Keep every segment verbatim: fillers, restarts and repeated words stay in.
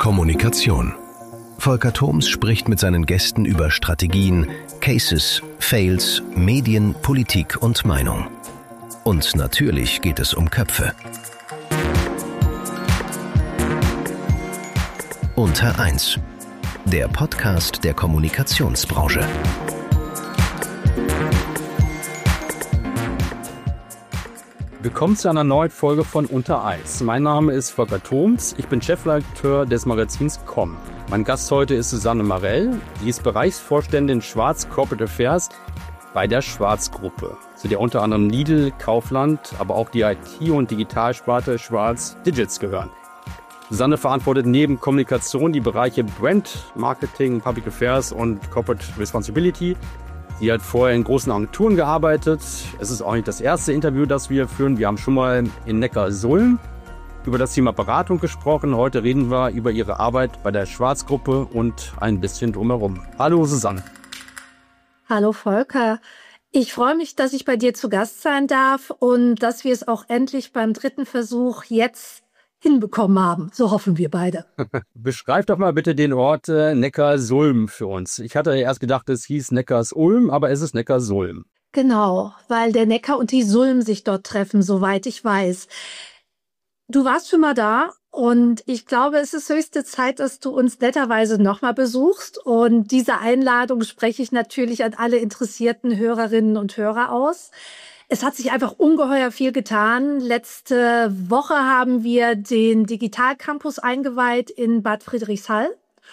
Kommunikation. Volker Thoms spricht mit seinen Gästen über Strategien, Cases, Fails, Medien, Politik und Meinung. Und natürlich geht es um Köpfe. Unter eins. Der Podcast der Kommunikationsbranche. Willkommen zu einer neuen Folge von Unter eins. Mein Name ist Volker Thoms, ich bin Chefredakteur des Magazins C O M. Mein Gast heute ist Susanne Marell, die ist Bereichsvorständin Schwarz Corporate Affairs bei der Schwarz Gruppe. Zu der unter anderem Lidl, Kaufland, aber auch die I T- und Digitalsparte Schwarz Digits gehören. Susanne verantwortet neben Kommunikation die Bereiche Brand, Marketing, Public Affairs und Corporate Responsibility. Sie hat vorher in großen Agenturen gearbeitet. Es ist auch nicht das erste Interview, das wir führen. Wir haben schon mal in Neckarsulm über das Thema Beratung gesprochen. Heute reden wir über ihre Arbeit bei der Schwarz Gruppe und ein bisschen drumherum. Hallo Susanne. Hallo Volker. Ich freue mich, dass ich bei dir zu Gast sein darf und dass wir es auch endlich beim dritten Versuch jetzt hinbekommen haben. So hoffen wir beide. Beschreib doch mal bitte den Ort äh, Neckarsulm für uns. Ich hatte erst gedacht, es hieß Neckarsulm, aber es ist Neckarsulm. Genau, weil der Neckar und die Sulm sich dort treffen, soweit ich weiß. Du warst schon mal da und ich glaube, es ist höchste Zeit, dass du uns netterweise nochmal besuchst. Und diese Einladung spreche ich natürlich an alle interessierten Hörerinnen und Hörer aus. Es hat sich einfach ungeheuer viel getan. Letzte Woche haben wir den Digital Campus eingeweiht in Bad Friedrichshall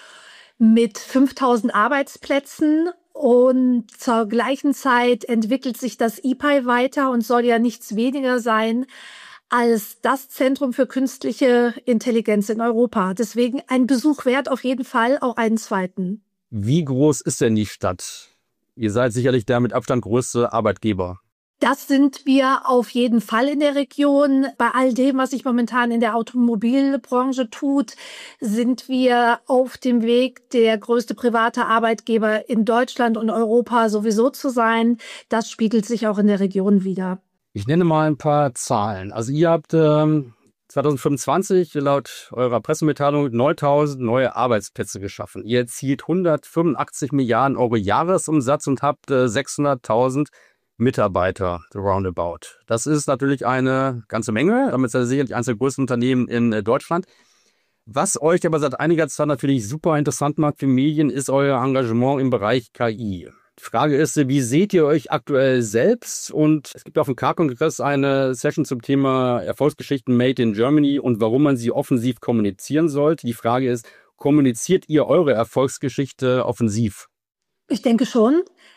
mit fünftausend Arbeitsplätzen. Und zur gleichen Zeit entwickelt sich das I P A I weiter und soll ja nichts weniger sein als das Zentrum für künstliche Intelligenz in Europa. Deswegen ein Besuch wert auf jeden Fall, auch einen zweiten. Wie groß ist denn die Stadt? Ihr seid sicherlich der mit Abstand größte Arbeitgeber. Das sind wir auf jeden Fall in der Region. Bei all dem, was sich momentan in der Automobilbranche tut, sind wir auf dem Weg, der größte private Arbeitgeber in Deutschland und Europa sowieso zu sein. Das spiegelt sich auch in der Region wider. Ich nenne mal ein paar Zahlen. Also ihr habt ähm, zwanzig fünfundzwanzig laut eurer Pressemitteilung neuntausend neue Arbeitsplätze geschaffen. Ihr erzielt hundertfünfundachtzig Milliarden Euro Jahresumsatz und habt äh, sechshunderttausend Mitarbeiter roundabout. Das ist natürlich eine ganze Menge. Damit ist er sicherlich eines der größten Unternehmen in äh, Deutschland. Was euch aber seit einiger Zeit natürlich super interessant macht für Medien, ist euer Engagement im Bereich K I. Die Frage ist, wie seht ihr euch aktuell selbst? Und es gibt auf dem K-Kongress eine Session zum Thema Erfolgsgeschichten Made in Germany und warum man sie offensiv kommunizieren sollte. Die Frage ist, kommuniziert ihr eure Erfolgsgeschichte offensiv? Ich denke schon.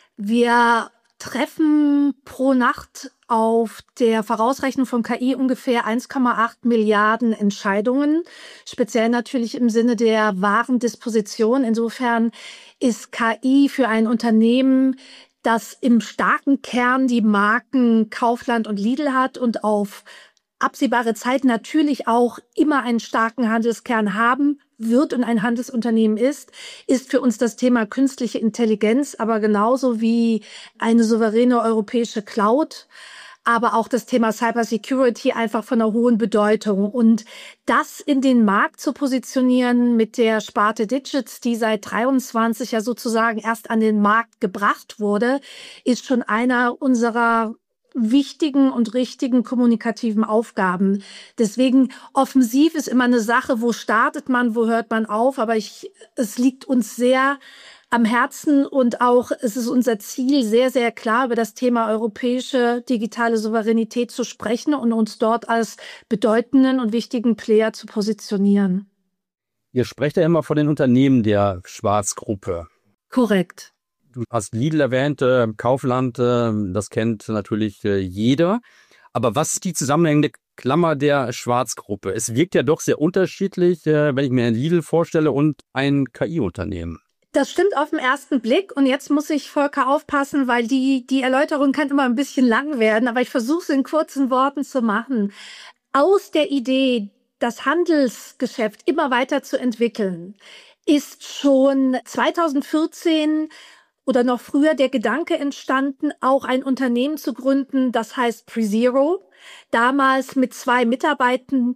Wir treffen pro Nacht auf der Vorausrechnung von K I ungefähr eins Komma acht Milliarden Entscheidungen, speziell natürlich im Sinne der Warendisposition. Insofern ist K I für ein Unternehmen, das im starken Kern die Marken Kaufland und Lidl hat und auf absehbare Zeit natürlich auch immer einen starken Handelskern haben wird und ein Handelsunternehmen ist, ist für uns das Thema künstliche Intelligenz, aber genauso wie eine souveräne europäische Cloud, aber auch das Thema Cybersecurity einfach von einer hohen Bedeutung. Und das in den Markt zu positionieren mit der Sparte Digits, die seit dreiundzwanzig ja sozusagen erst an den Markt gebracht wurde, ist schon einer unserer wichtigen und richtigen kommunikativen Aufgaben. Deswegen offensiv ist immer eine Sache, wo startet man, wo hört man auf, aber ich, es liegt uns sehr am Herzen und auch es ist unser Ziel, sehr, sehr klar über das Thema europäische digitale Souveränität zu sprechen und uns dort als bedeutenden und wichtigen Player zu positionieren. Ihr sprecht ja immer von den Unternehmen der Schwarz Gruppe. Korrekt. Du hast Lidl erwähnt, äh, Kaufland, äh, das kennt natürlich äh, jeder. Aber was ist die zusammenhängende Klammer der Schwarz Gruppe? Es wirkt ja doch sehr unterschiedlich, äh, wenn ich mir ein Lidl vorstelle und ein K I-Unternehmen. Das stimmt auf den ersten Blick und jetzt muss ich Volker aufpassen, weil die, die Erläuterung kann immer ein bisschen lang werden, aber ich versuche es in kurzen Worten zu machen. Aus der Idee, das Handelsgeschäft immer weiter zu entwickeln, ist schon zweitausendvierzehn oder noch früher der Gedanke entstanden, auch ein Unternehmen zu gründen, das heißt PreZero. Damals mit zwei Mitarbeitern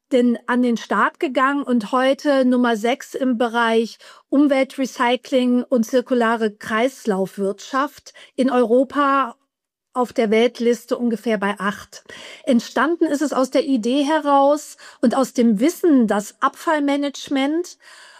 denn an den Start gegangen und heute Nummer sechs im Bereich Umweltrecycling und zirkulare Kreislaufwirtschaft in Europa, auf der Weltliste ungefähr bei acht. Entstanden ist es aus der Idee heraus und aus dem Wissen, dass Abfallmanagement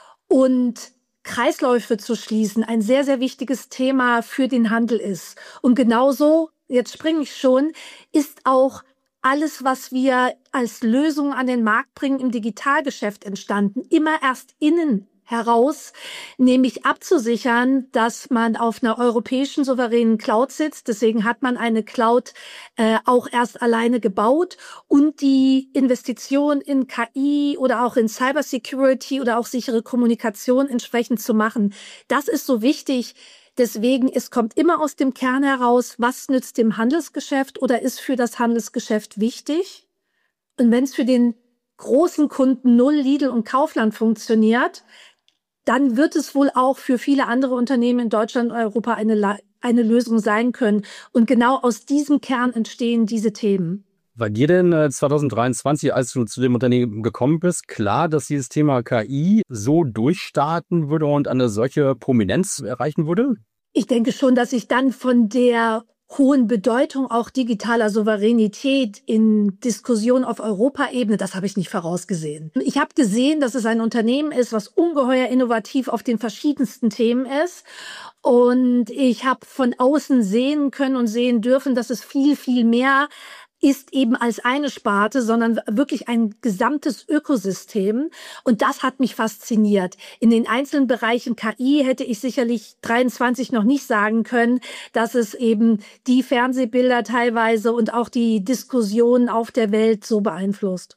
und Kreisläufe zu schließen ein sehr, sehr wichtiges Thema für den Handel ist. Und genauso, jetzt springe ich schon, ist auch alles, was wir als Lösung an den Markt bringen, im Digitalgeschäft entstanden. Immer erst innen heraus, nämlich abzusichern, dass man auf einer europäischen souveränen Cloud sitzt. Deswegen hat man eine Cloud äh, auch erst alleine gebaut und die Investition in K I oder auch in Cybersecurity oder auch sichere Kommunikation entsprechend zu machen. Das ist so wichtig. Deswegen, es kommt immer aus dem Kern heraus, was nützt dem Handelsgeschäft oder ist für das Handelsgeschäft wichtig. Und wenn es für den großen Kunden Null, Lidl und Kaufland funktioniert, dann wird es wohl auch für viele andere Unternehmen in Deutschland und Europa eine, eine Lösung sein können. Und genau aus diesem Kern entstehen diese Themen. War dir denn äh, zwanzig dreiundzwanzig, als du zu dem Unternehmen gekommen bist, klar, dass dieses Thema K I so durchstarten würde und eine solche Prominenz erreichen würde? Ich denke schon, dass ich dann von der hohen Bedeutung auch digitaler Souveränität in Diskussion auf Europaebene, das habe ich nicht vorausgesehen. Ich habe gesehen, dass es ein Unternehmen ist, was ungeheuer innovativ auf den verschiedensten Themen ist. Und ich habe von außen sehen können und sehen dürfen, dass es viel, viel mehr ist eben als eine Sparte, sondern wirklich ein gesamtes Ökosystem. Und das hat mich fasziniert. In den einzelnen Bereichen K I hätte ich sicherlich dreiundzwanzig noch nicht sagen können, dass es eben die Fernsehbilder teilweise und auch die Diskussionen auf der Welt so beeinflusst.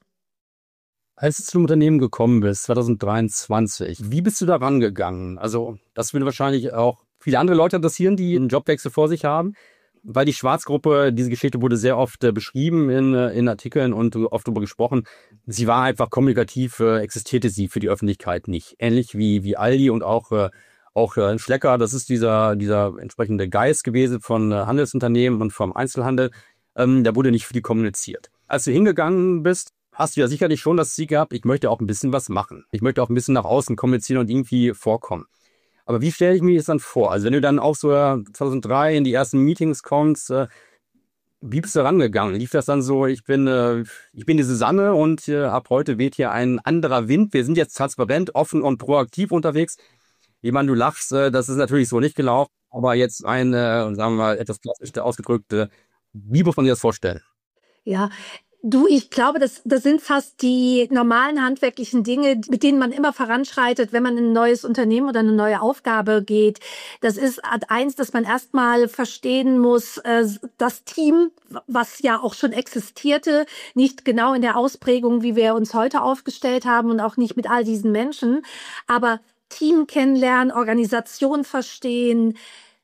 Als du zum Unternehmen gekommen bist, zwanzig dreiundzwanzig, wie bist du da rangegangen? Also das würde wahrscheinlich auch viele andere Leute interessieren, die einen Jobwechsel vor sich haben. Weil die Schwarzgruppe, diese Geschichte wurde sehr oft äh, beschrieben in, äh, in Artikeln und äh, oft darüber gesprochen. Sie war einfach kommunikativ, äh, existierte sie für die Öffentlichkeit nicht. Ähnlich wie, wie Aldi und auch, äh, auch äh, Schlecker. Das ist dieser, dieser entsprechende Geist gewesen von äh, Handelsunternehmen und vom Einzelhandel. Ähm, da wurde nicht viel kommuniziert. Als du hingegangen bist, hast du ja sicherlich schon das Ziel gehabt, ich möchte auch ein bisschen was machen. Ich möchte auch ein bisschen nach außen kommunizieren und irgendwie vorkommen. Aber wie stelle ich mir das dann vor? Also wenn du dann auch so zweitausenddrei in die ersten Meetings kommst, äh, wie bist du rangegangen? Lief das dann so, ich bin äh, ich bin die Susanne und äh, ab heute weht hier ein anderer Wind. Wir sind jetzt transparent, offen und proaktiv unterwegs. Ich meine, du lachst, äh, das ist natürlich so nicht gelaufen. Aber jetzt ein, äh, sagen wir mal, etwas klassisch ausgedrückt, äh, wie muss man sich das vorstellen? Ja, du, ich glaube, das, das sind fast die normalen handwerklichen Dinge, mit denen man immer voranschreitet, wenn man in ein neues Unternehmen oder eine neue Aufgabe geht. Das ist Art eins, dass man erstmal verstehen muss, äh, das Team, was ja auch schon existierte, nicht genau in der Ausprägung, wie wir uns heute aufgestellt haben und auch nicht mit all diesen Menschen, aber Team kennenlernen, Organisation verstehen,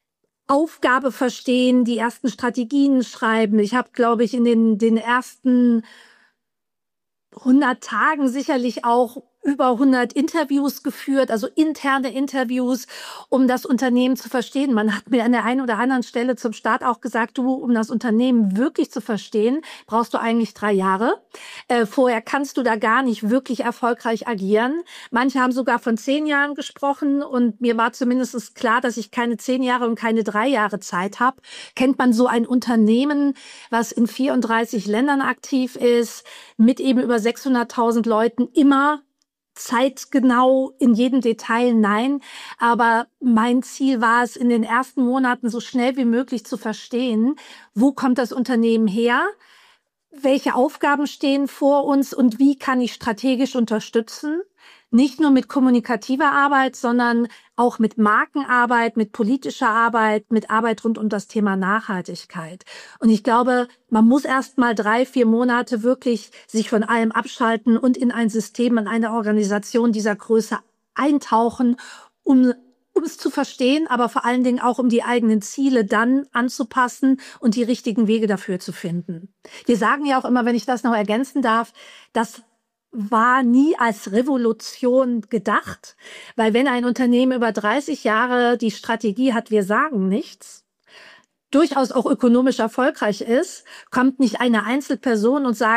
Aufgabe verstehen, die ersten Strategien schreiben. Ich habe, glaube ich, in den, den ersten hundert Tagen sicherlich auch über hundert Interviews geführt, also interne Interviews, um das Unternehmen zu verstehen. Man hat mir an der einen oder anderen Stelle zum Start auch gesagt, du, um das Unternehmen wirklich zu verstehen, brauchst du eigentlich drei Jahre. Äh, vorher kannst du da gar nicht wirklich erfolgreich agieren. Manche haben sogar von zehn Jahren gesprochen und mir war zumindest klar, dass ich keine zehn Jahre und keine drei Jahre Zeit habe. Kennt man so ein Unternehmen, was in vierunddreißig Ländern aktiv ist, mit eben über sechshunderttausend Leuten, immer zeitgenau in jedem Detail? Nein, aber mein Ziel war es, in den ersten Monaten so schnell wie möglich zu verstehen, wo kommt das Unternehmen her, welche Aufgaben stehen vor uns und wie kann ich strategisch unterstützen. Nicht nur mit kommunikativer Arbeit, sondern auch mit Markenarbeit, mit politischer Arbeit, mit Arbeit rund um das Thema Nachhaltigkeit. Und ich glaube, man muss erst mal drei, vier Monate wirklich sich von allem abschalten und in ein System, in eine Organisation dieser Größe eintauchen, um um es zu verstehen, aber vor allen Dingen auch, um die eigenen Ziele dann anzupassen und die richtigen Wege dafür zu finden. Wir sagen ja auch immer, wenn ich das noch ergänzen darf, dass war nie als Revolution gedacht, weil wenn ein Unternehmen über dreißig Jahre die Strategie hat, wir sagen nichts, durchaus auch ökonomisch erfolgreich ist, kommt nicht eine Einzelperson und sagt,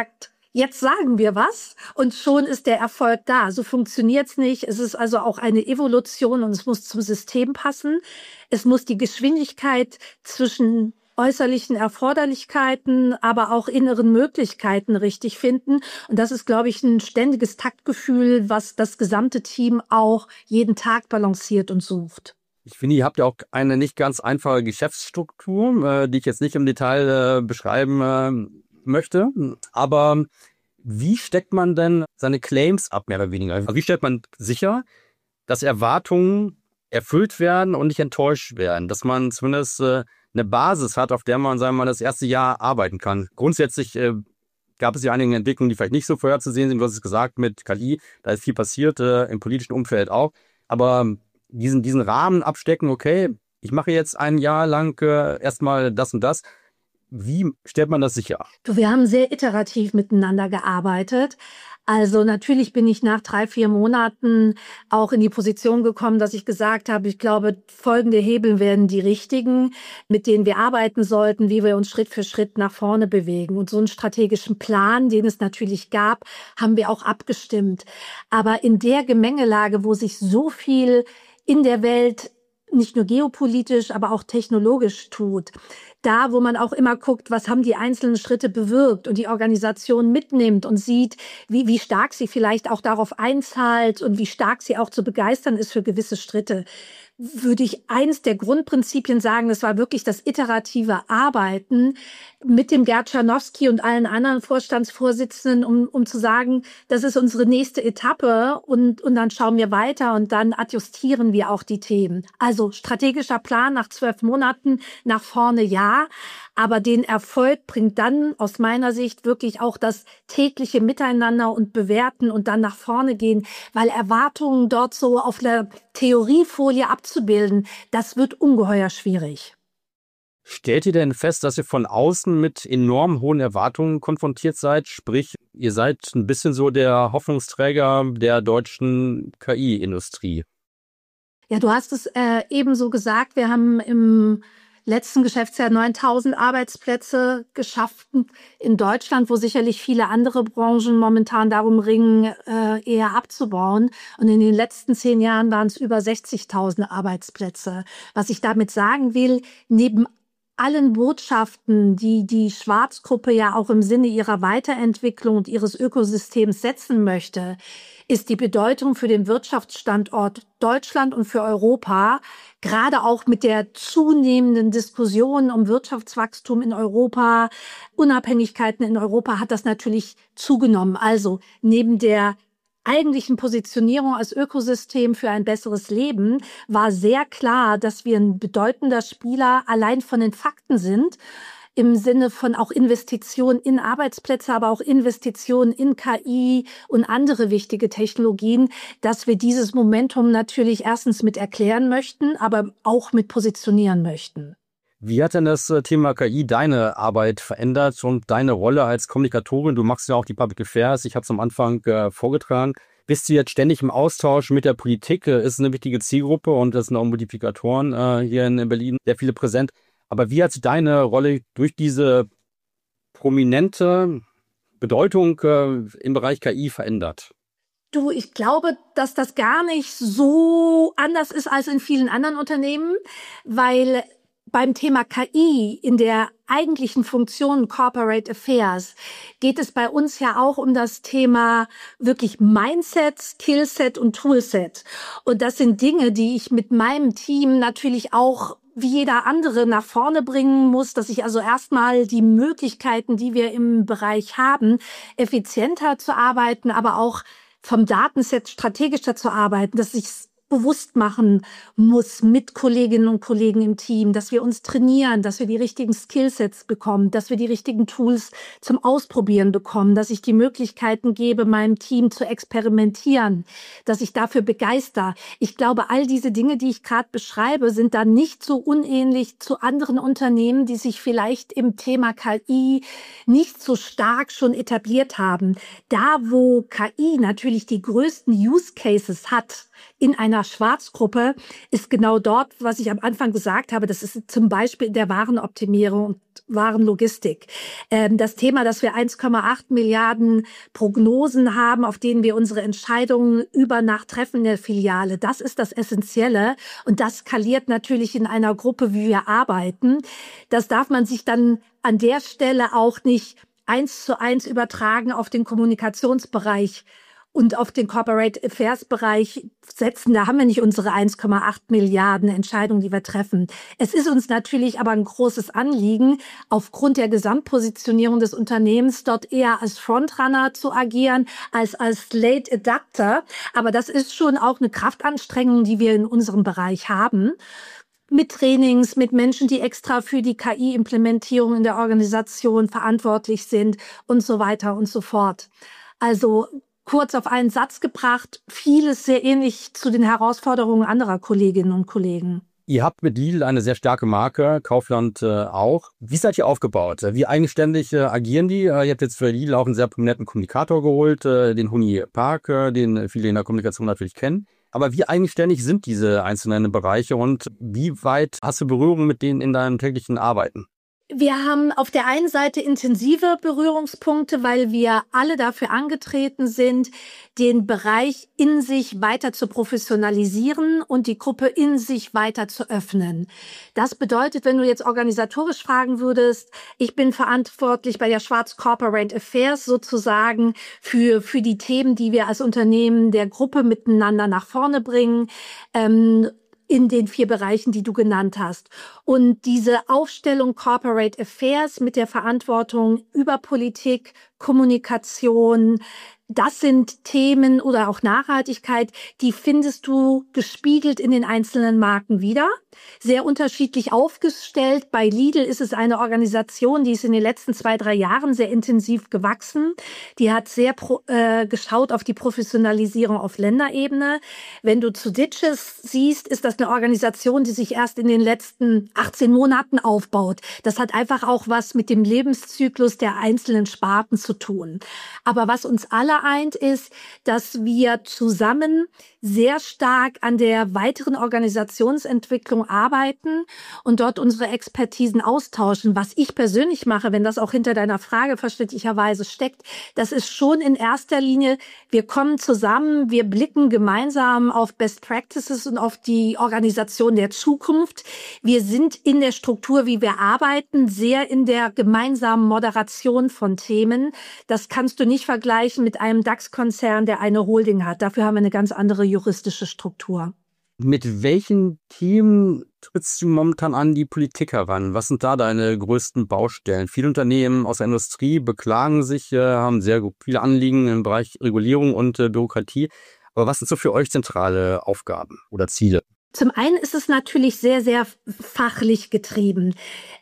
jetzt sagen wir was und schon ist der Erfolg da. So funktioniert's nicht. Es ist also auch eine Evolution und es muss zum System passen. Es muss die Geschwindigkeit zwischen äußerlichen Erforderlichkeiten, aber auch inneren Möglichkeiten richtig finden. Und das ist, glaube ich, ein ständiges Taktgefühl, was das gesamte Team auch jeden Tag balanciert und sucht. Ich finde, ihr habt ja auch eine nicht ganz einfache Geschäftsstruktur, äh, die ich jetzt nicht im Detail äh, beschreiben äh, möchte. Aber wie steckt man denn seine Claims ab, mehr oder weniger? Also wie stellt man sicher, dass Erwartungen erfüllt werden und nicht enttäuscht werden? Dass man zumindest äh, eine Basis hat, auf der man, sagen wir mal, das erste Jahr arbeiten kann. Grundsätzlich äh, gab es ja einige Entwicklungen, die vielleicht nicht so vorherzusehen sind. Du hast es gesagt, mit K I, da ist viel passiert, äh, im politischen Umfeld auch. Aber diesen, diesen Rahmen abstecken, okay, ich mache jetzt ein Jahr lang äh, erstmal das und das. Wie stellt man das sicher? Du, wir haben sehr iterativ miteinander gearbeitet. Also natürlich bin ich nach drei, vier Monaten auch in die Position gekommen, dass ich gesagt habe, ich glaube, folgende Hebel werden die richtigen, mit denen wir arbeiten sollten, wie wir uns Schritt für Schritt nach vorne bewegen. Und so einen strategischen Plan, den es natürlich gab, haben wir auch abgestimmt. Aber in der Gemengelage, wo sich so viel in der Welt nicht nur geopolitisch, aber auch technologisch tut. Da, wo man auch immer guckt, was haben die einzelnen Schritte bewirkt und die Organisation mitnimmt und sieht, wie, wie stark sie vielleicht auch darauf einzahlt und wie stark sie auch zu begeistern ist für gewisse Schritte, würde ich eins der Grundprinzipien sagen, das war wirklich das iterative Arbeiten mit dem Gerd Czarnowski und allen anderen Vorstandsvorsitzenden, um, um zu sagen, das ist unsere nächste Etappe und, und dann schauen wir weiter und dann adjustieren wir auch die Themen. Also strategischer Plan nach zwölf Monaten nach vorne, ja. Aber den Erfolg bringt dann aus meiner Sicht wirklich auch das tägliche Miteinander und Bewerten und dann nach vorne gehen, weil Erwartungen dort so auf der Theoriefolie abzubilden, das wird ungeheuer schwierig. Stellt ihr denn fest, dass ihr von außen mit enorm hohen Erwartungen konfrontiert seid? Sprich, ihr seid ein bisschen so der Hoffnungsträger der deutschen K I-Industrie. Ja, du hast es äh, ebenso gesagt. Wir haben im letzten Geschäftsjahr neuntausend Arbeitsplätze geschaffen in Deutschland, wo sicherlich viele andere Branchen momentan darum ringen, äh, eher abzubauen. Und in den letzten zehn Jahren waren es über sechzigtausend Arbeitsplätze. Was ich damit sagen will, neben allen Botschaften, die die Schwarz-Gruppe ja auch im Sinne ihrer Weiterentwicklung und ihres Ökosystems setzen möchte, ist die Bedeutung für den Wirtschaftsstandort Deutschland und für Europa, gerade auch mit der zunehmenden Diskussion um Wirtschaftswachstum in Europa, Unabhängigkeiten in Europa, hat das natürlich zugenommen. Also neben der eigentlichen Positionierung als Ökosystem für ein besseres Leben war sehr klar, dass wir ein bedeutender Spieler allein von den Fakten sind, im Sinne von auch Investitionen in Arbeitsplätze, aber auch Investitionen in K I und andere wichtige Technologien, dass wir dieses Momentum natürlich erstens mit erklären möchten, aber auch mit positionieren möchten. Wie hat denn das Thema K I deine Arbeit verändert und deine Rolle als Kommunikatorin? Du machst ja auch die Public Affairs, ich habe es am Anfang äh, vorgetragen. Bist du jetzt ständig im Austausch mit der Politik? Ist eine wichtige Zielgruppe und es sind auch Multiplikatoren äh, hier in Berlin, sehr viele präsent. Aber wie hat sich deine Rolle durch diese prominente Bedeutung äh, im Bereich K I verändert? Du, ich glaube, dass das gar nicht so anders ist als in vielen anderen Unternehmen, weil beim Thema K I in der eigentlichen Funktion Corporate Affairs geht es bei uns ja auch um das Thema wirklich Mindset, Skillset und Toolset. Und das sind Dinge, die ich mit meinem Team natürlich auch wie jeder andere nach vorne bringen muss, dass ich also erstmal die Möglichkeiten, die wir im Bereich haben, effizienter zu arbeiten, aber auch vom Datenset strategischer zu arbeiten, dass ich bewusst machen muss mit Kolleginnen und Kollegen im Team, dass wir uns trainieren, dass wir die richtigen Skillsets bekommen, dass wir die richtigen Tools zum Ausprobieren bekommen, dass ich die Möglichkeiten gebe, meinem Team zu experimentieren, dass ich dafür begeister. Ich glaube, all diese Dinge, die ich gerade beschreibe, sind dann nicht so unähnlich zu anderen Unternehmen, die sich vielleicht im Thema K I nicht so stark schon etabliert haben. Da, wo K I natürlich die größten Use Cases hat, in einer Schwarzgruppe ist genau dort, was ich am Anfang gesagt habe, das ist zum Beispiel in der Warenoptimierung und Warenlogistik. Ähm, das Thema, dass wir eins Komma acht Milliarden Prognosen haben, auf denen wir unsere Entscheidungen über Nacht treffen in der Filiale, das ist das Essentielle und das skaliert natürlich in einer Gruppe, wie wir arbeiten. Das darf man sich dann an der Stelle auch nicht eins zu eins übertragen auf den Kommunikationsbereich und auf den Corporate Affairs Bereich setzen. Da haben wir nicht unsere eins Komma acht Milliarden Entscheidungen, die wir treffen. Es ist uns natürlich aber ein großes Anliegen, aufgrund der Gesamtpositionierung des Unternehmens dort eher als Frontrunner zu agieren, als als Late Adapter. Aber das ist schon auch eine Kraftanstrengung, die wir in unserem Bereich haben. Mit Trainings, mit Menschen, die extra für die K I-Implementierung in der Organisation verantwortlich sind und so weiter und so fort. Also kurz auf einen Satz gebracht, vieles sehr ähnlich zu den Herausforderungen anderer Kolleginnen und Kollegen. Ihr habt mit Lidl eine sehr starke Marke, Kaufland äh, auch. Wie seid ihr aufgebaut? Wie eigenständig äh, agieren die? Äh, ihr habt jetzt für Lidl auch einen sehr prominenten Kommunikator geholt, äh, den Huni Park, äh, den viele in der Kommunikation natürlich kennen. Aber wie eigenständig sind diese einzelnen Bereiche und wie weit hast du Berührung mit denen in deinem täglichen Arbeiten? Wir haben auf der einen Seite intensive Berührungspunkte, weil wir alle dafür angetreten sind, den Bereich in sich weiter zu professionalisieren und die Gruppe in sich weiter zu öffnen. Das bedeutet, wenn du jetzt organisatorisch fragen würdest, ich bin verantwortlich bei der Schwarz Corporate Affairs sozusagen für, für die Themen, die wir als Unternehmen der Gruppe miteinander nach vorne bringen, ähm, in den vier Bereichen, die du genannt hast. Und diese Aufstellung Corporate Affairs mit der Verantwortung über Politik, Kommunikation, das sind Themen oder auch Nachhaltigkeit, die findest du gespiegelt in den einzelnen Marken wieder. Sehr unterschiedlich aufgestellt. Bei Lidl ist es eine Organisation, die ist in den letzten zwei, drei Jahren sehr intensiv gewachsen. Die hat sehr pro, äh, geschaut auf die Professionalisierung auf Länderebene. Wenn du zu Ditches siehst, ist das eine Organisation, die sich erst in den letzten achtzehn Monaten aufbaut. Das hat einfach auch was mit dem Lebenszyklus der einzelnen Sparten zu tun. Aber was uns alle eint, ist, dass wir zusammen sehr stark an der weiteren Organisationsentwicklung arbeiten und dort unsere Expertisen austauschen. Was ich persönlich mache, wenn das auch hinter deiner Frage verständlicherweise steckt, das ist schon in erster Linie, wir kommen zusammen, wir blicken gemeinsam auf Best Practices und auf die Organisation der Zukunft. Wir sind in der Struktur, wie wir arbeiten, sehr in der gemeinsamen Moderation von Themen. Das kannst du nicht vergleichen mit einem DAX-Konzern, der eine Holding hat. Dafür haben wir eine ganz andere juristische Struktur. Mit welchen Themen trittst du momentan an die Politik heran? Was sind da deine größten Baustellen? Viele Unternehmen aus der Industrie beklagen sich, äh, haben sehr viele Anliegen im Bereich Regulierung und äh, Bürokratie. Aber was sind so für euch zentrale Aufgaben oder Ziele? Zum einen ist es natürlich sehr, sehr fachlich getrieben.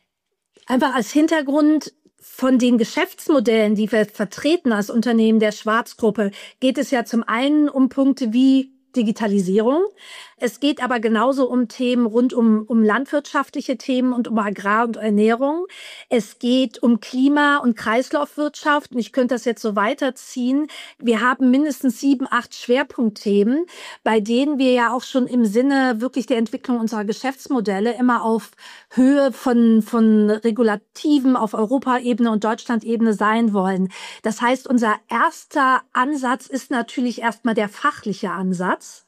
Einfach als Hintergrund: Von den Geschäftsmodellen, die wir vertreten als Unternehmen der Schwarzgruppe, geht es ja zum einen um Punkte wie Digitalisierung. Es geht aber genauso um Themen rund um, um landwirtschaftliche Themen und um Agrar- und Ernährung. Es geht um Klima- und Kreislaufwirtschaft. Und ich könnte das jetzt so weiterziehen. Wir haben mindestens sieben, acht Schwerpunktthemen, bei denen wir ja auch schon im Sinne wirklich der Entwicklung unserer Geschäftsmodelle immer auf Höhe von, von Regulativen auf Europaebene und Deutschlandebene sein wollen. Das heißt, unser erster Ansatz ist natürlich erstmal der fachliche Ansatz.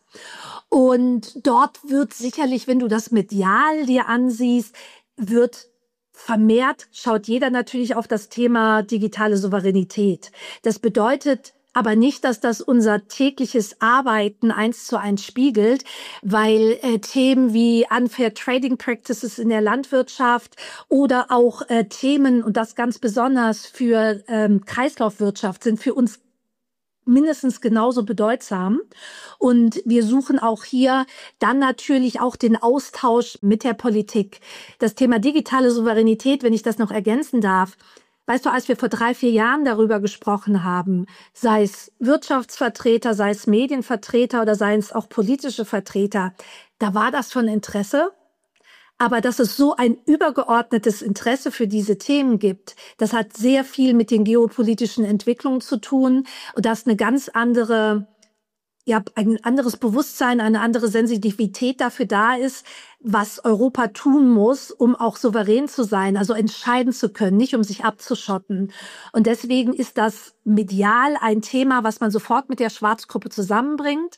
Und dort wird sicherlich, wenn du das medial dir ansiehst, wird vermehrt, schaut jeder natürlich auf das Thema digitale Souveränität. Das bedeutet aber nicht, dass das unser tägliches Arbeiten eins zu eins spiegelt, weil äh, Themen wie Unfair Trading Practices in der Landwirtschaft oder auch äh, Themen, und das ganz besonders für ähm, Kreislaufwirtschaft, sind für uns mindestens genauso bedeutsam. Und wir suchen auch hier dann natürlich auch den Austausch mit der Politik. Das Thema digitale Souveränität, wenn ich das noch ergänzen darf. Weißt du, als wir vor drei, vier Jahren darüber gesprochen haben, sei es Wirtschaftsvertreter, sei es Medienvertreter oder seien es auch politische Vertreter, da war das von Interesse. Aber dass es so ein übergeordnetes Interesse für diese Themen gibt, das hat sehr viel mit den geopolitischen Entwicklungen zu tun. Und das ist eine ganz andere ja, ein anderes Bewusstsein, eine andere Sensitivität dafür da ist, was Europa tun muss, um auch souverän zu sein, also entscheiden zu können, nicht um sich abzuschotten. Und deswegen ist das medial ein Thema, was man sofort mit der Schwarzgruppe zusammenbringt.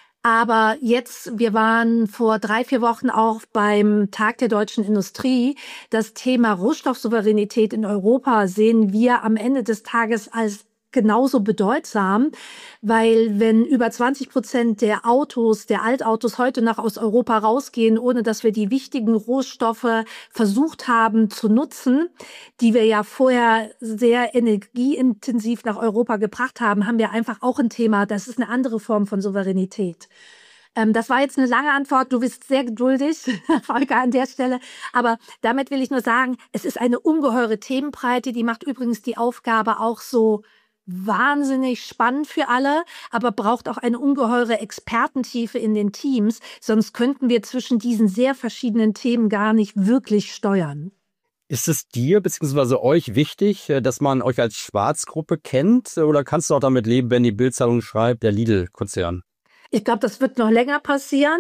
Aber jetzt, wir waren vor drei, vier Wochen auch beim Tag der deutschen Industrie. Das Thema Rohstoffsouveränität in Europa sehen wir am Ende des Tages als genauso bedeutsam, weil wenn über zwanzig Prozent der Autos, der Altautos heute noch aus Europa rausgehen, ohne dass wir die wichtigen Rohstoffe versucht haben zu nutzen, die wir ja vorher sehr energieintensiv nach Europa gebracht haben, haben wir einfach auch ein Thema. Das ist eine andere Form von Souveränität. Ähm, das war jetzt eine lange Antwort. Du bist sehr geduldig, Volker, an der Stelle. Aber damit will ich nur sagen, es ist eine ungeheure Themenbreite. Die macht übrigens die Aufgabe auch so wahnsinnig spannend für alle, aber braucht auch eine ungeheure Expertentiefe in den Teams, sonst könnten wir zwischen diesen sehr verschiedenen Themen gar nicht wirklich steuern. Ist es dir bzw. euch wichtig, dass man euch als Schwarzgruppe kennt, oder kannst du auch damit leben, wenn die Bild-Zeitung schreibt, der Lidl-Konzern? Ich glaube, das wird noch länger passieren.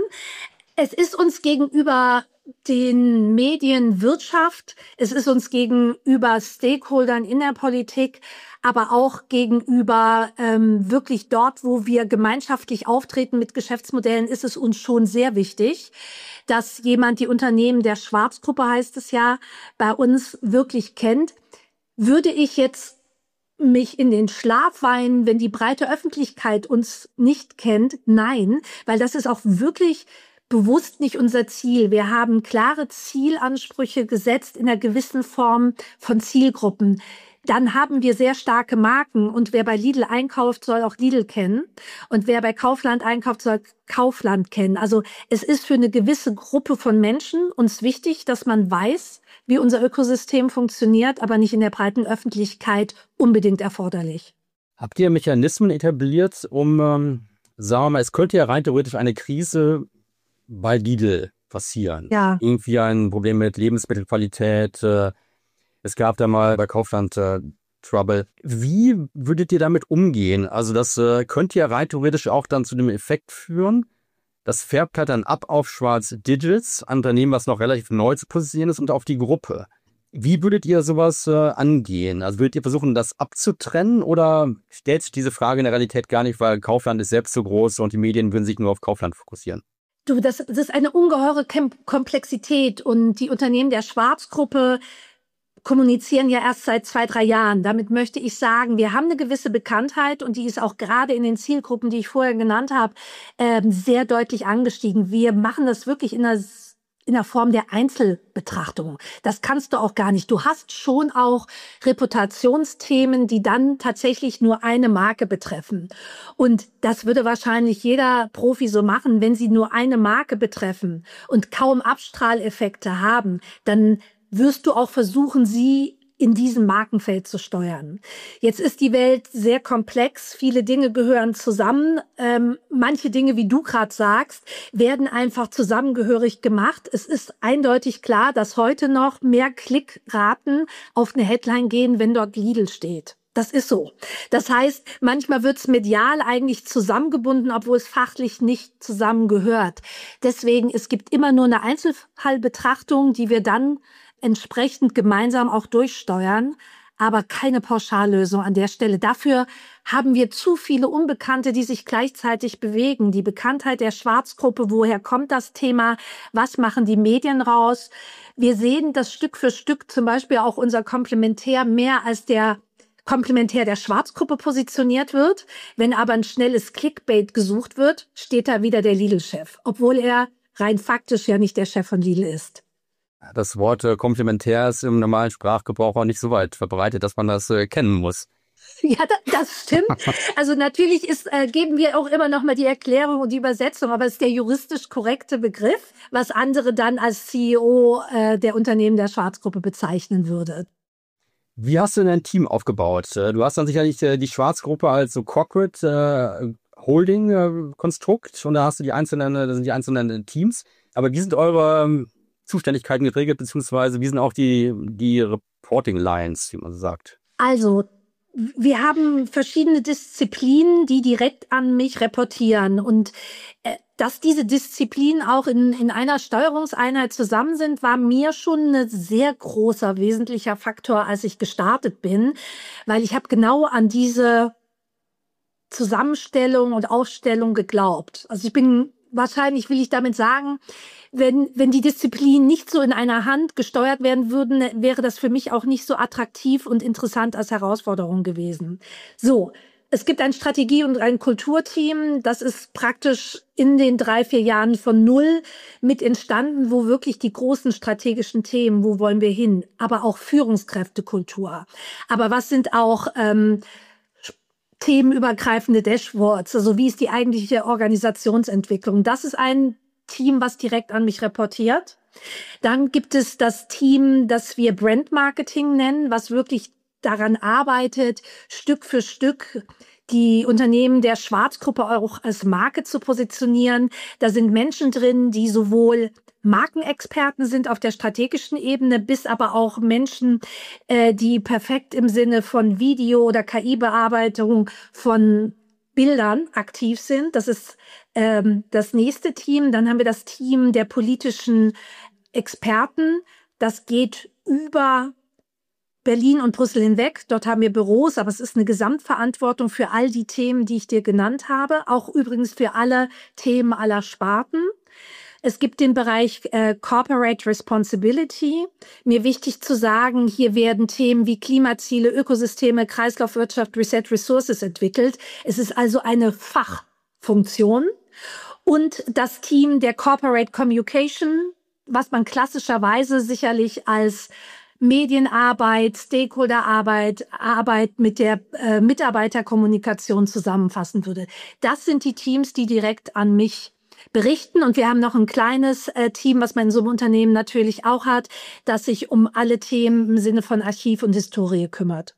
Es ist uns gegenüber den Medien Wirtschaft, es ist uns gegenüber Stakeholdern in der Politik, aber auch gegenüber ähm, wirklich dort, wo wir gemeinschaftlich auftreten mit Geschäftsmodellen, ist es uns schon sehr wichtig, dass jemand die Unternehmen der Schwarzgruppe, heißt es ja, bei uns wirklich kennt. Würde ich jetzt mich in den Schlaf weinen, wenn die breite Öffentlichkeit uns nicht kennt? Nein, weil das ist auch wirklich bewusst nicht unser Ziel. Wir haben klare Zielansprüche gesetzt in einer gewissen Form von Zielgruppen. Dann haben wir sehr starke Marken und wer bei Lidl einkauft, soll auch Lidl kennen und wer bei Kaufland einkauft, soll Kaufland kennen. Also es ist für eine gewisse Gruppe von Menschen uns wichtig, dass man weiß, wie unser Ökosystem funktioniert, aber nicht in der breiten Öffentlichkeit unbedingt erforderlich. Habt ihr Mechanismen etabliert, um, ähm, sagen wir mal, es könnte ja rein theoretisch eine Krise bei Lidl passieren? Ja. Irgendwie ein Problem mit Lebensmittelqualität, äh, es gab da mal bei Kaufland äh, Trouble. Wie würdet ihr damit umgehen? Also das äh, könnte ja rein theoretisch auch dann zu dem Effekt führen, das färbt halt dann ab auf Schwarz Digits, ein Unternehmen, was noch relativ neu zu positionieren ist, und auf die Gruppe. Wie würdet ihr sowas äh, angehen? Also würdet ihr versuchen, das abzutrennen, oder stellt sich diese Frage in der Realität gar nicht, weil Kaufland ist selbst so groß und die Medien würden sich nur auf Kaufland fokussieren? Du, das, das ist eine ungeheure Komplexität und die Unternehmen der Schwarzgruppe kommunizieren ja erst seit zwei, drei Jahren. Damit möchte ich sagen, wir haben eine gewisse Bekanntheit und die ist auch gerade in den Zielgruppen, die ich vorher genannt habe, äh, sehr deutlich angestiegen. Wir machen das wirklich in einer, in einer Form der Einzelbetrachtung. Das kannst du auch gar nicht. Du hast schon auch Reputationsthemen, die dann tatsächlich nur eine Marke betreffen. Und das würde wahrscheinlich jeder Profi so machen. Wenn sie nur eine Marke betreffen und kaum Abstrahleffekte haben, dann wirst du auch versuchen, sie in diesem Markenfeld zu steuern. Jetzt ist die Welt sehr komplex, viele Dinge gehören zusammen. Ähm, manche Dinge, wie du gerade sagst, werden einfach zusammengehörig gemacht. Es ist eindeutig klar, dass heute noch mehr Klickraten auf eine Headline gehen, wenn dort Lidl steht. Das ist so. Das heißt, manchmal wird's medial eigentlich zusammengebunden, obwohl es fachlich nicht zusammengehört. Deswegen, es gibt immer nur eine Einzelfallbetrachtung, die wir dann entsprechend gemeinsam auch durchsteuern, aber keine Pauschallösung an der Stelle. Dafür haben wir zu viele Unbekannte, die sich gleichzeitig bewegen. Die Bekanntheit der Schwarzgruppe, woher kommt das Thema, was machen die Medien raus? Wir sehen, dass Stück für Stück zum Beispiel auch unser Komplementär mehr als der Komplementär der Schwarzgruppe positioniert wird. Wenn aber ein schnelles Clickbait gesucht wird, steht da wieder der Lidl-Chef, obwohl er rein faktisch ja nicht der Chef von Lidl ist. Das Wort äh, komplementär ist im normalen Sprachgebrauch auch nicht so weit verbreitet, dass man das äh, kennen muss. Ja, das, das stimmt. Also natürlich ist, äh, geben wir auch immer noch mal die Erklärung und die Übersetzung, aber es ist der juristisch korrekte Begriff, was andere dann als C E O äh, der Unternehmen der Schwarzgruppe bezeichnen würde. Wie hast du denn ein Team aufgebaut? Du hast dann sicherlich äh, die Schwarzgruppe als so Corporate äh, Holding äh, Konstrukt und da hast du die einzelnen, äh, das sind die einzelnen Teams. Aber wie sind eure ähm, Zuständigkeiten geregelt, beziehungsweise wie sind auch die, die Reporting Lines, wie man so sagt? Also, wir haben verschiedene Disziplinen, die direkt an mich reportieren. Und äh, dass diese Disziplinen auch in, in einer Steuerungseinheit zusammen sind, war mir schon ein sehr großer, wesentlicher Faktor, als ich gestartet bin, weil ich habe genau an diese Zusammenstellung und Aufstellung geglaubt. Also ich bin, wahrscheinlich will ich damit sagen, wenn, wenn die Disziplinen nicht so in einer Hand gesteuert werden würden, wäre das für mich auch nicht so attraktiv und interessant als Herausforderung gewesen. So. Es gibt ein Strategie- und ein Kulturteam, das ist praktisch in den drei, vier Jahren von null mit entstanden, wo wirklich die großen strategischen Themen, wo wollen wir hin, aber auch Führungskräftekultur. Aber was sind auch ähm, themenübergreifende Dashboards, also wie ist die eigentliche Organisationsentwicklung? Das ist ein Team, was direkt an mich reportiert. Dann gibt es das Team, das wir Brand Marketing nennen, was wirklich daran arbeitet, Stück für Stück die Unternehmen der Schwarzgruppe auch als Marke zu positionieren. Da sind Menschen drin, die sowohl Markenexperten sind auf der strategischen Ebene, bis aber auch Menschen, äh, die perfekt im Sinne von Video- oder K I-Bearbeitung von Bildern aktiv sind. Das ist ähm, das nächste Team. Dann haben wir das Team der politischen Experten. Das geht über Berlin und Brüssel hinweg. Dort haben wir Büros, aber es ist eine Gesamtverantwortung für all die Themen, die ich dir genannt habe. Auch übrigens für alle Themen aller Sparten. Es gibt den Bereich äh, Corporate Responsibility. Mir wichtig zu sagen, hier werden Themen wie Klimaziele, Ökosysteme, Kreislaufwirtschaft, Reset Resources entwickelt. Es ist also eine Fachfunktion. Und das Team der Corporate Communication, was man klassischerweise sicherlich als Medienarbeit, Stakeholderarbeit, Arbeit mit der äh, Mitarbeiterkommunikation zusammenfassen würde. Das sind die Teams, die direkt an mich berichten. Und wir haben noch ein kleines äh, Team, was man in so einem Unternehmen natürlich auch hat, das sich um alle Themen im Sinne von Archiv und Historie kümmert.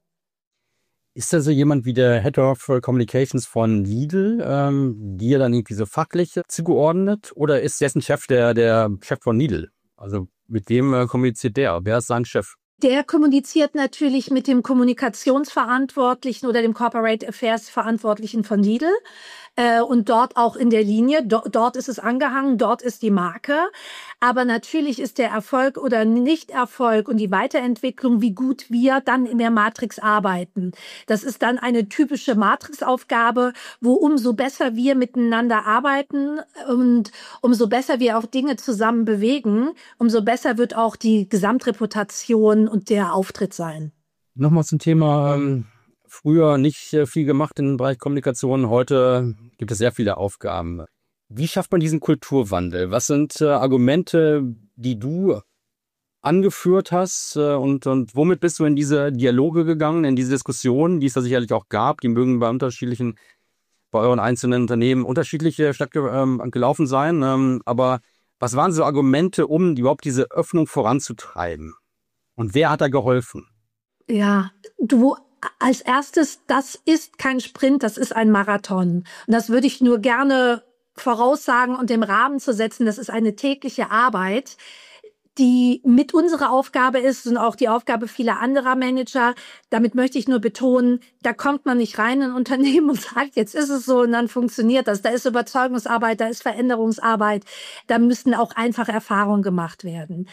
Ist da so jemand wie der Head of Communications von Lidl, ähm, dir dann irgendwie so fachlich zugeordnet? Oder ist dessen Chef der, der Chef von Lidl? Also mit wem äh, kommuniziert der? Wer ist sein Chef? Der kommuniziert natürlich mit dem Kommunikationsverantwortlichen oder dem Corporate Affairs Verantwortlichen von Lidl. Äh, und dort auch in der Linie, do, dort ist es angehangen, dort ist die Marke. Aber natürlich ist der Erfolg oder Nicht-Erfolg und die Weiterentwicklung, wie gut wir dann in der Matrix arbeiten. Das ist dann eine typische Matrixaufgabe, wo umso besser wir miteinander arbeiten und umso besser wir auch Dinge zusammen bewegen, umso besser wird auch die Gesamtreputation und der Auftritt sein. Nochmal zum Thema, ähm, früher nicht äh, viel gemacht im Bereich Kommunikation, heute gibt es sehr viele Aufgaben. Wie schafft man diesen Kulturwandel? Was sind äh, Argumente, die du angeführt hast äh, und, und womit bist du in diese Dialoge gegangen, in diese Diskussionen, die es da sicherlich auch gab, die mögen bei unterschiedlichen, bei euren einzelnen Unternehmen unterschiedliche stattge- ähm, gelaufen sein, ähm, aber was waren so Argumente, um überhaupt diese Öffnung voranzutreiben? Und wer hat da geholfen? Ja, du als erstes, das ist kein Sprint, das ist ein Marathon. Und das würde ich nur gerne voraussagen und im Rahmen zu setzen. Das ist eine tägliche Arbeit, die mit unserer Aufgabe ist und auch die Aufgabe vieler anderer Manager. Damit möchte ich nur betonen, da kommt man nicht rein in ein Unternehmen und sagt, jetzt ist es so und dann funktioniert das. Da ist Überzeugungsarbeit, da ist Veränderungsarbeit, da müssen auch einfach Erfahrungen gemacht werden.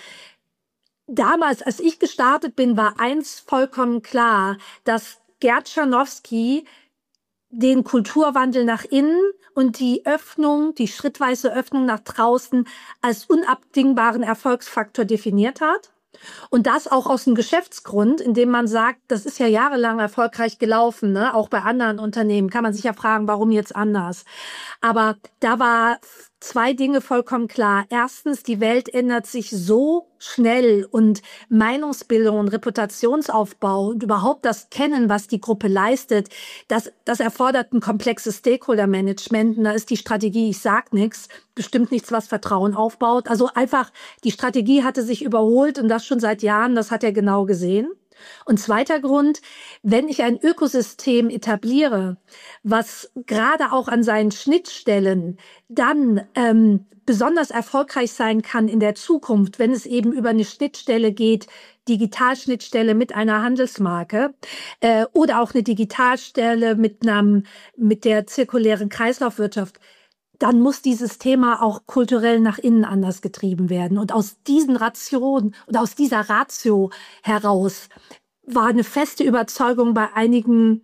Damals, als ich gestartet bin, war eins vollkommen klar, dass Gerd Scharnowski den Kulturwandel nach innen und die Öffnung, die schrittweise Öffnung nach draußen als unabdingbaren Erfolgsfaktor definiert hat. Und das auch aus dem Geschäftsgrund, indem man sagt, das ist ja jahrelang erfolgreich gelaufen, ne? Auch bei anderen Unternehmen kann man sich ja fragen, warum jetzt anders. Aber da war zwei Dinge vollkommen klar. Erstens, die Welt ändert sich so schnell und Meinungsbildung und Reputationsaufbau und überhaupt das Kennen, was die Gruppe leistet, das, das erfordert ein komplexes Stakeholder-Management. Und da ist die Strategie, ich sag nichts, bestimmt nichts, was Vertrauen aufbaut. Also einfach, die Strategie hatte sich überholt und das schon seit Jahren, das hat er genau gesehen. Und zweiter Grund, wenn ich ein Ökosystem etabliere, was gerade auch an seinen Schnittstellen dann ähm, besonders erfolgreich sein kann in der Zukunft, wenn es eben über eine Schnittstelle geht, Digitalschnittstelle mit einer Handelsmarke äh, oder auch eine Digitalstelle mit einem, mit der zirkulären Kreislaufwirtschaft, dann muss dieses Thema auch kulturell nach innen anders getrieben werden. Und aus diesen Rationen oder aus dieser Ratio heraus war eine feste Überzeugung bei einigen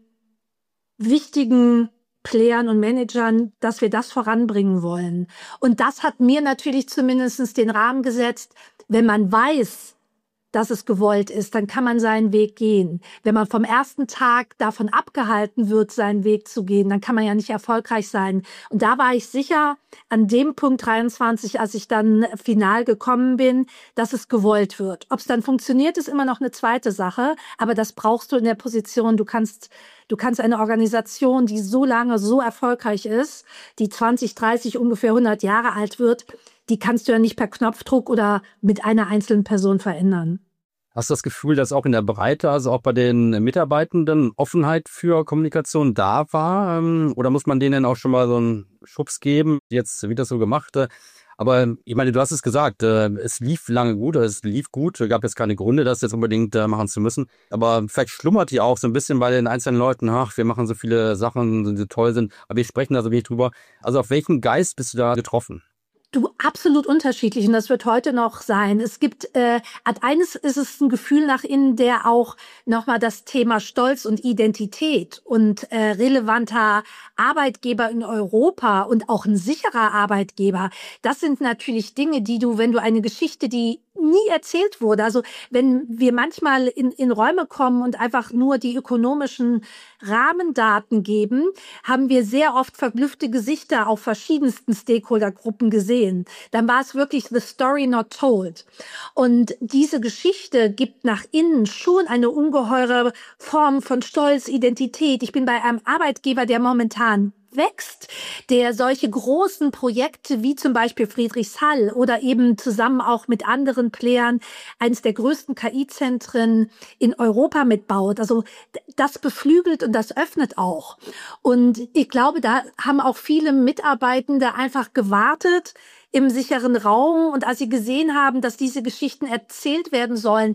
wichtigen Playern und Managern, dass wir das voranbringen wollen. Und das hat mir natürlich zumindest den Rahmen gesetzt, wenn man weiß, dass es gewollt ist, dann kann man seinen Weg gehen. Wenn man vom ersten Tag davon abgehalten wird, seinen Weg zu gehen, dann kann man ja nicht erfolgreich sein. Und da war ich sicher, an dem Punkt dreiundzwanzig, als ich dann final gekommen bin, dass es gewollt wird. Ob es dann funktioniert, ist immer noch eine zweite Sache. Aber das brauchst du in der Position. Du kannst, du kannst eine Organisation, die so lange so erfolgreich ist, die zwanzig, dreißig, ungefähr hundert Jahre alt wird, die kannst du ja nicht per Knopfdruck oder mit einer einzelnen Person verändern. Hast du das Gefühl, dass auch in der Breite, also auch bei den Mitarbeitenden, Offenheit für Kommunikation da war? Oder muss man denen auch schon mal so einen Schubs geben? Jetzt wird das so gemacht. Aber ich meine, du hast es gesagt, es lief lange gut, es lief gut. Es gab jetzt keine Gründe, das jetzt unbedingt machen zu müssen. Aber vielleicht schlummert die auch so ein bisschen bei den einzelnen Leuten, ach, wir machen so viele Sachen, die toll sind. Aber wir sprechen da so wenig drüber. Also auf welchen Geist bist du da getroffen? Du, absolut unterschiedlich, und das wird heute noch sein. Es gibt, äh, ad eines ist es ein Gefühl nach innen, der auch nochmal das Thema Stolz und Identität und äh, relevanter Arbeitgeber in Europa und auch ein sicherer Arbeitgeber, das sind natürlich Dinge, die du, wenn du eine Geschichte, die nie erzählt wurde, also wenn wir manchmal in, in Räume kommen und einfach nur die ökonomischen Rahmendaten geben, haben wir sehr oft verblüffte Gesichter auf verschiedensten Stakeholdergruppen gesehen. Dann war es wirklich the story not told. Und diese Geschichte gibt nach innen schon eine ungeheure Form von Stolz, Identität. Ich bin bei einem Arbeitgeber, der momentan wächst, der solche großen Projekte wie zum Beispiel Friedrichshall oder eben zusammen auch mit anderen Playern eines der größten K I-Zentren in Europa mitbaut. Also das beflügelt und das öffnet auch. Und ich glaube, da haben auch viele Mitarbeitende einfach gewartet im sicheren Raum. Und als sie gesehen haben, dass diese Geschichten erzählt werden sollen,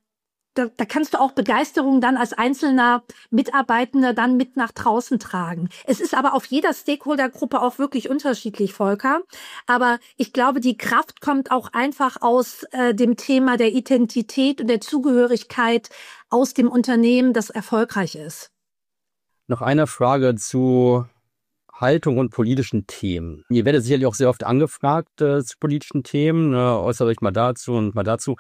Da, da kannst du auch Begeisterung dann als einzelner Mitarbeitender dann mit nach draußen tragen. Es ist aber auf jeder Stakeholdergruppe auch wirklich unterschiedlich, Volker. Aber ich glaube, die Kraft kommt auch einfach aus äh, dem Thema der Identität und der Zugehörigkeit aus dem Unternehmen, das erfolgreich ist. Noch eine Frage zu Haltung und politischen Themen. Ihr werdet sicherlich auch sehr oft angefragt äh, zu politischen Themen. Äh, äußert euch mal dazu und mal dazu.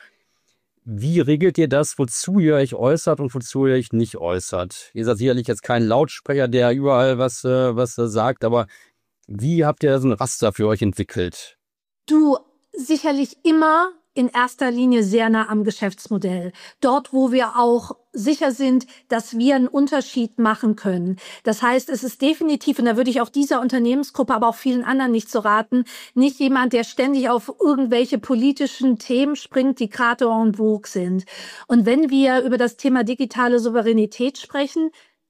Wie regelt ihr das, wozu ihr euch äußert und wozu ihr euch nicht äußert? Ihr seid sicherlich jetzt kein Lautsprecher, der überall was, äh, was äh, sagt, aber wie habt ihr so ein Raster für euch entwickelt? Du, sicherlich immer in erster Linie sehr nah am Geschäftsmodell. Dort, wo wir auch sicher sind, dass wir einen Unterschied machen können. Das heißt, es ist definitiv, und da würde ich auch dieser Unternehmensgruppe, aber auch vielen anderen nicht so raten, nicht jemand, der ständig auf irgendwelche politischen Themen springt, die gerade en vogue sind. Und wenn wir über das Thema digitale Souveränität sprechen,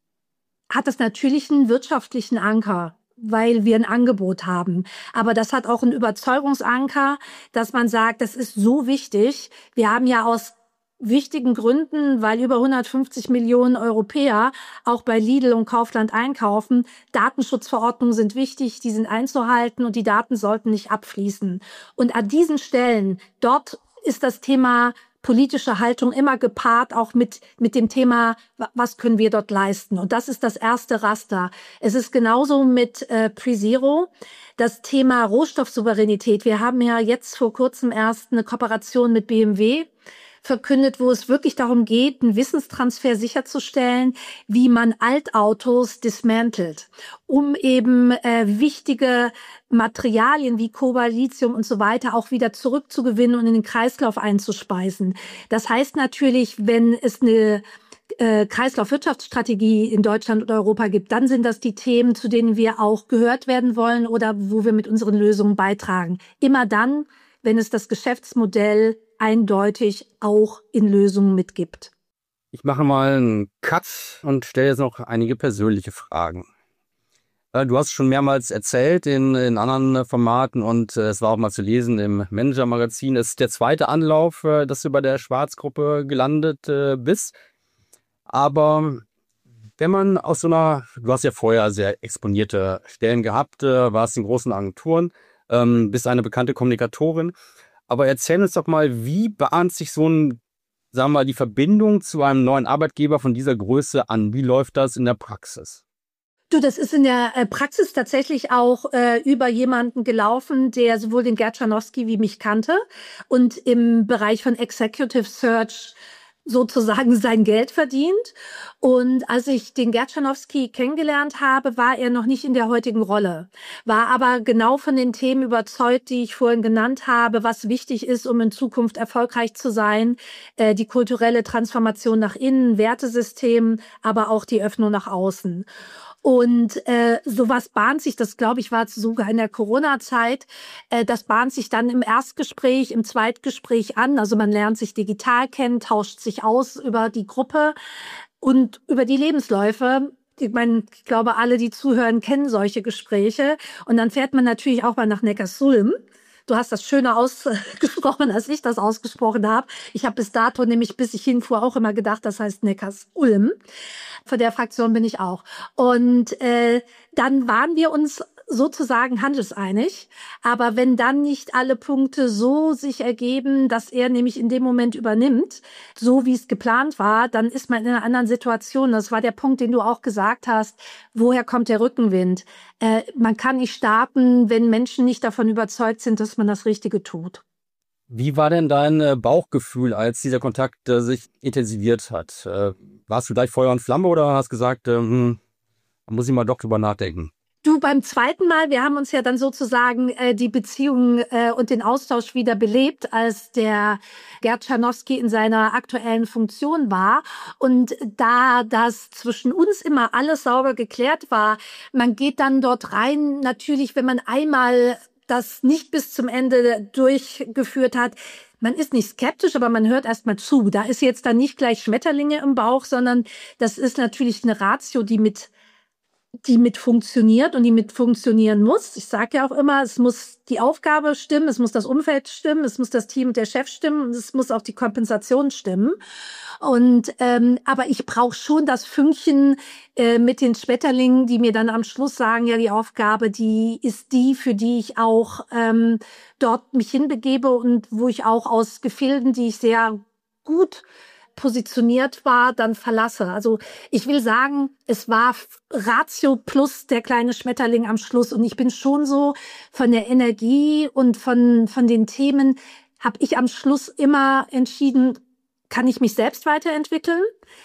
hat das natürlich einen wirtschaftlichen Anker, weil wir ein Angebot haben. Aber das hat auch einen Überzeugungsanker, dass man sagt, das ist so wichtig. Wir haben ja aus wichtigen Gründen, weil über hundertfünfzig Millionen Europäer auch bei Lidl und Kaufland einkaufen. Datenschutzverordnungen sind wichtig, die sind einzuhalten und die Daten sollten nicht abfließen. Und an diesen Stellen, dort ist das Thema politische Haltung immer gepaart, auch mit mit dem Thema, was können wir dort leisten. Und das ist das erste Raster. Es ist genauso mit äh, PreZero, das Thema Rohstoffsouveränität. Wir haben ja jetzt vor kurzem erst eine Kooperation mit B M W verkündet, wo es wirklich darum geht, einen Wissenstransfer sicherzustellen, wie man Altautos dismantelt, um eben äh, wichtige Materialien wie Kobalt, Lithium und so weiter auch wieder zurückzugewinnen und in den Kreislauf einzuspeisen. Das heißt natürlich, wenn es eine äh, Kreislaufwirtschaftsstrategie in Deutschland und Europa gibt, dann sind das die Themen, zu denen wir auch gehört werden wollen oder wo wir mit unseren Lösungen beitragen. Immer dann, wenn es das Geschäftsmodell eindeutig auch in Lösungen mitgibt. Ich mache mal einen Cut und stelle jetzt noch einige persönliche Fragen. Du hast schon mehrmals erzählt in, in anderen Formaten und äh, es war auch mal zu lesen im Manager-Magazin. Es ist der zweite Anlauf, äh, dass du bei der Schwarz-Gruppe gelandet äh, bist. Aber wenn man aus so einer, du hast ja vorher sehr exponierte Stellen gehabt, äh, warst in großen Agenturen, ähm, bist eine bekannte Kommunikatorin. Aber erzähl uns doch mal, wie bahnt sich so ein, sagen wir mal, die Verbindung zu einem neuen Arbeitgeber von dieser Größe an? Wie läuft das in der Praxis? Du, das ist in der Praxis tatsächlich auch äh, über jemanden gelaufen, der sowohl den Gerd Schanowski wie mich kannte und im Bereich von Executive Search sozusagen sein Geld verdient. Und als ich den Gerd Schanowski kennengelernt habe, war er noch nicht in der heutigen Rolle, war aber genau von den Themen überzeugt, die ich vorhin genannt habe, was wichtig ist, um in Zukunft erfolgreich zu sein, äh, die kulturelle Transformation nach innen, Wertesystem, aber auch die Öffnung nach außen. Und äh, sowas bahnt sich, das glaube ich war sogar in der Corona-Zeit, äh, das bahnt sich dann im Erstgespräch, im Zweitgespräch an. Also man lernt sich digital kennen, tauscht sich aus über die Gruppe und über die Lebensläufe. Ich meine, ich glaube, alle, die zuhören, kennen solche Gespräche. Und dann fährt man natürlich auch mal nach Neckarsulm. Du hast das schöner ausgesprochen, als ich das ausgesprochen habe. Ich habe bis dato nämlich, bis ich hinfuhr, auch immer gedacht, das heißt Neckarsulm. Von der Fraktion bin ich auch. Und äh, dann waren wir uns sozusagen handelseinig. Aber wenn dann nicht alle Punkte so sich ergeben, dass er nämlich in dem Moment übernimmt, so wie es geplant war, dann ist man in einer anderen Situation. Das war der Punkt, den du auch gesagt hast. Woher kommt der Rückenwind? Äh, man kann nicht starten, wenn Menschen nicht davon überzeugt sind, dass man das Richtige tut. Wie war denn dein äh, Bauchgefühl, als dieser Kontakt äh, sich intensiviert hat? Äh, warst du gleich Feuer und Flamme oder hast gesagt, äh, hm, da muss ich mal doch drüber nachdenken? Du, beim zweiten Mal, wir haben uns ja dann sozusagen äh, die Beziehung äh, und den Austausch wieder belebt, als der Gerd Schanowski in seiner aktuellen Funktion war. Und da das zwischen uns immer alles sauber geklärt war, man geht dann dort rein, natürlich, wenn man einmal das nicht bis zum Ende durchgeführt hat. Man ist nicht skeptisch, aber man hört erstmal zu. Da ist jetzt dann nicht gleich Schmetterlinge im Bauch, sondern das ist natürlich eine Ratio, die mit die mit funktioniert und die mit funktionieren muss. Ich sage ja auch immer, es muss die Aufgabe stimmen, es muss das Umfeld stimmen, es muss das Team und der Chef stimmen und es muss auch die Kompensation stimmen. Und ähm, aber ich brauche schon das Fünkchen äh, mit den Schmetterlingen, die mir dann am Schluss sagen, ja, die Aufgabe, die ist die, für die ich auch ähm, dort mich hinbegebe und wo ich auch aus Gefilden, die ich sehr gut positioniert war, dann verlasse. Also ich will sagen, es war Ratio plus der kleine Schmetterling am Schluss. Und ich bin schon so von der Energie und von von den Themen, habe ich am Schluss immer entschieden, kann ich mich selbst weiterentwickeln?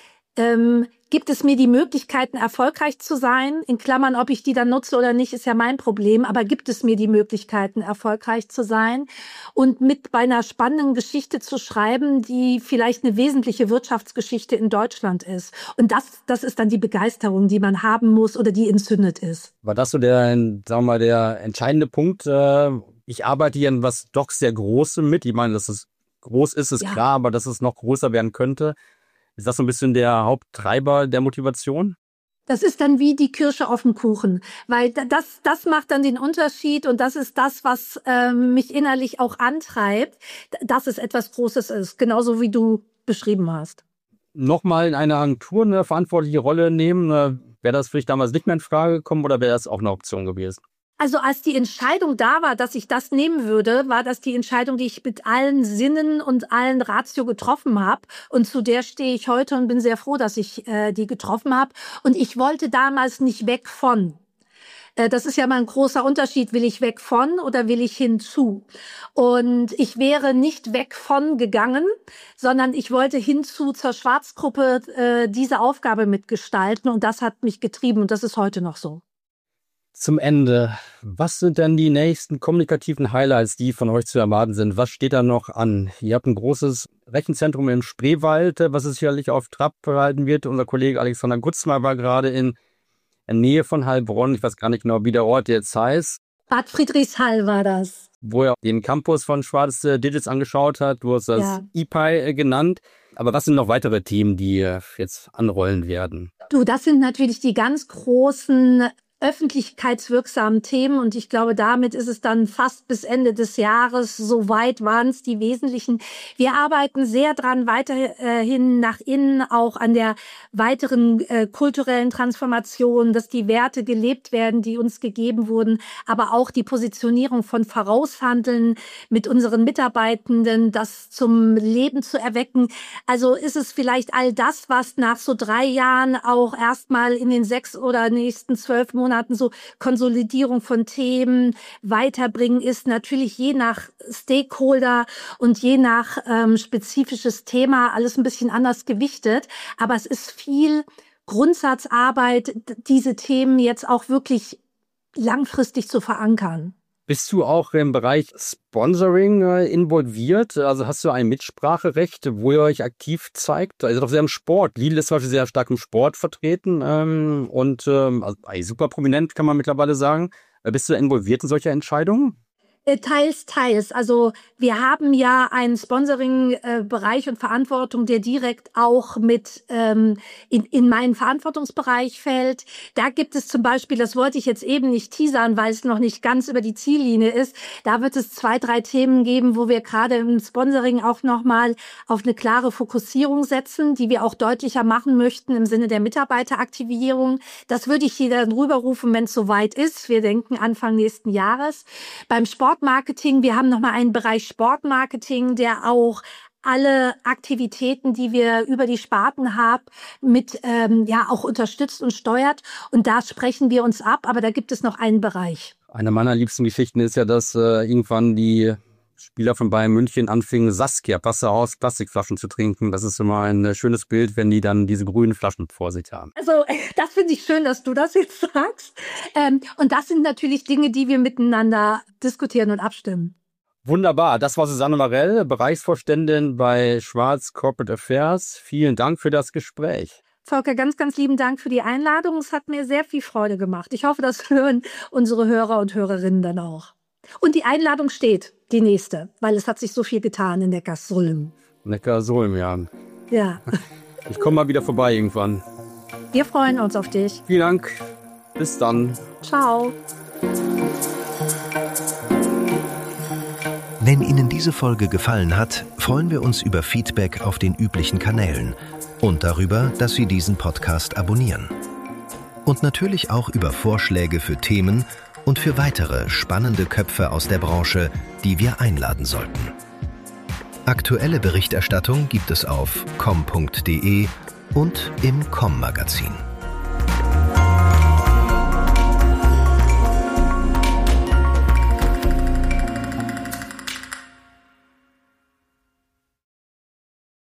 Ähm, gibt es mir die Möglichkeiten, erfolgreich zu sein? In Klammern, ob ich die dann nutze oder nicht, ist ja mein Problem. Aber gibt es mir die Möglichkeiten, erfolgreich zu sein? Und mit bei einer spannenden Geschichte zu schreiben, die vielleicht eine wesentliche Wirtschaftsgeschichte in Deutschland ist. Und das, das ist dann die Begeisterung, die man haben muss oder die entzündet ist. War das so der, sagen wir mal, der entscheidende Punkt? Ich arbeite hier in was doch sehr Großem mit. Ich meine, dass es groß ist, ist ja klar, aber dass es noch größer werden könnte. Ist das so ein bisschen der Haupttreiber der Motivation? Das ist dann wie die Kirsche auf dem Kuchen, weil das, das macht dann den Unterschied und das ist das, was äh, mich innerlich auch antreibt, dass es etwas Großes ist, genauso wie du beschrieben hast. Nochmal in einer Agentur eine verantwortliche Rolle nehmen, wäre das für dich damals nicht mehr in Frage gekommen oder wäre das auch eine Option gewesen? Also als die Entscheidung da war, dass ich das nehmen würde, war das die Entscheidung, die ich mit allen Sinnen und allen Ratio getroffen habe. Und zu der stehe ich heute und bin sehr froh, dass ich äh, die getroffen habe. Und ich wollte damals nicht weg von. Äh, das ist ja mal ein großer Unterschied. Will ich weg von oder will ich hinzu? Und ich wäre nicht weg von gegangen, sondern ich wollte hinzu zur Schwarzgruppe äh, diese Aufgabe mitgestalten. Und das hat mich getrieben und das ist heute noch so. Zum Ende, was sind denn die nächsten kommunikativen Highlights, die von euch zu erwarten sind? Was steht da noch an? Ihr habt ein großes Rechenzentrum in Spreewald, was es sicherlich auf Trab halten wird. Unser Kollege Alexander Gutzmer war gerade in der Nähe von Heilbronn. Ich weiß gar nicht genau, wie der Ort jetzt heißt. Bad Friedrichshall war das. Wo er den Campus von Schwarz Digits angeschaut hat. Du hast das ja. E P I genannt. Aber was sind noch weitere Themen, die jetzt anrollen werden? Du, das sind natürlich die ganz großen öffentlichkeitswirksamen Themen und ich glaube, damit ist es dann fast bis Ende des Jahres. Soweit waren es die wesentlichen. Wir arbeiten sehr dran, weiterhin nach innen, auch an der weiteren äh, kulturellen Transformation, dass die Werte gelebt werden, die uns gegeben wurden, aber auch die Positionierung von Voraushandeln mit unseren Mitarbeitenden, das zum Leben zu erwecken. Also ist es vielleicht all das, was nach so drei Jahren auch erstmal in den sechs oder nächsten zwölf Monaten so Konsolidierung von Themen weiterbringen ist, natürlich je nach Stakeholder und je nach ähm, spezifisches Thema alles ein bisschen anders gewichtet. Aber es ist viel Grundsatzarbeit, diese Themen jetzt auch wirklich langfristig zu verankern. Bist du auch im Bereich Sponsoring äh, involviert? Also hast du ein Mitspracherecht, wo ihr euch aktiv zeigt? Also doch sehr im Sport. Lidl ist zum Beispiel sehr stark im Sport vertreten ähm, und ähm, also, super prominent, kann man mittlerweile sagen. Bist du involviert in solche Entscheidungen? Teils, teils. Also wir haben ja einen Sponsoring-Bereich und Verantwortung, der direkt auch mit ähm, in, in meinen Verantwortungsbereich fällt. Da gibt es zum Beispiel, das wollte ich jetzt eben nicht teasern, weil es noch nicht ganz über die Ziellinie ist, da wird es zwei, drei Themen geben, wo wir gerade im Sponsoring auch nochmal auf eine klare Fokussierung setzen, die wir auch deutlicher machen möchten im Sinne der Mitarbeiteraktivierung. Das würde ich hier dann rüberrufen, wenn es soweit ist. Wir denken Anfang nächsten Jahres. Beim Sport Sportmarketing, wir haben nochmal einen Bereich Sportmarketing, der auch alle Aktivitäten, die wir über die Sparten haben, mit ähm, ja auch unterstützt und steuert. Und da sprechen wir uns ab, aber da gibt es noch einen Bereich. Eine meiner liebsten Geschichten ist ja, dass äh, irgendwann die Spieler von Bayern München anfingen, Saskia, passe aus, Plastikflaschen zu trinken. Das ist immer ein schönes Bild, wenn die dann diese grünen Flaschen vor sich haben. Also das finde ich schön, dass du das jetzt sagst. Ähm, und das sind natürlich Dinge, die wir miteinander diskutieren und abstimmen. Wunderbar, das war Susanne Marell, Bereichsvorständin bei Schwarz Corporate Affairs. Vielen Dank für das Gespräch. Volker, ganz, ganz lieben Dank für die Einladung. Es hat mir sehr viel Freude gemacht. Ich hoffe, das hören unsere Hörer und Hörerinnen dann auch. Und die Einladung steht, die nächste, weil es hat sich so viel getan in Neckarsulm. Neckarsulm, ja. Ja. Ich komme mal wieder vorbei irgendwann. Wir freuen uns auf dich. Vielen Dank. Bis dann. Ciao. Wenn Ihnen diese Folge gefallen hat, freuen wir uns über Feedback auf den üblichen Kanälen und darüber, dass Sie diesen Podcast abonnieren. Und natürlich auch über Vorschläge für Themen und für weitere spannende Köpfe aus der Branche, die wir einladen sollten. Aktuelle Berichterstattung gibt es auf com punkt de und im C O M-Magazin.